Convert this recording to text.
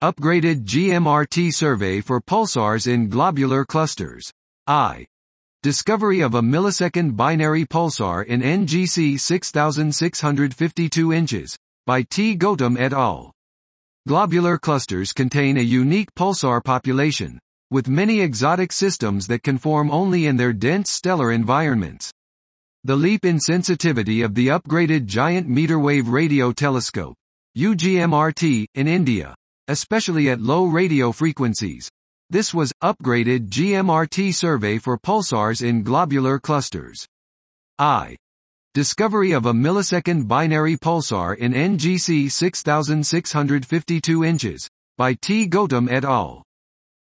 Upgraded GMRT survey for pulsars in globular clusters. I. Discovery of a millisecond binary pulsar in NGC 6652 inches, by T. Gautam et al. Globular clusters contain a unique pulsar population, with many exotic systems that can form only in their dense stellar environments. The leap in sensitivity of the upgraded Giant Meter Wave Radio Telescope, UGMRT, in India, especially at low radio frequencies. This was upgraded GMRT survey for pulsars in globular clusters. I. Discovery of a millisecond binary pulsar in NGC 6652 inches, by T. Gautam et al.